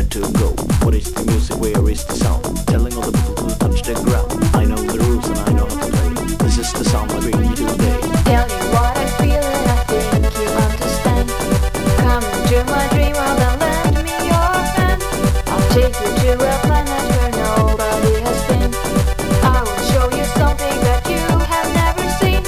to go? What is the music? Where is the sound? Telling all the people to touch the ground. I know the rules and I know how to play. This is the sound I bring you today. Tell you what I feel and I think you understand. Come into my dream world and lend me your hand. I'll take you to a planet where nobody has been. I will show you something that you have never seen.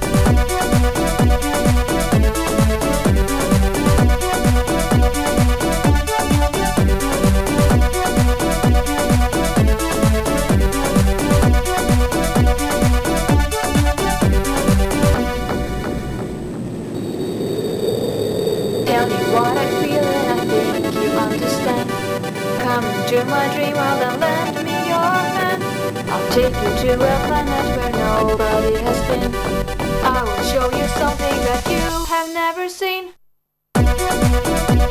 Tell me what I feel and I think you understand. Come into my dream world and lend me your hand. I'll take you to a planet where nobody has been. I will show you something that you have never seen.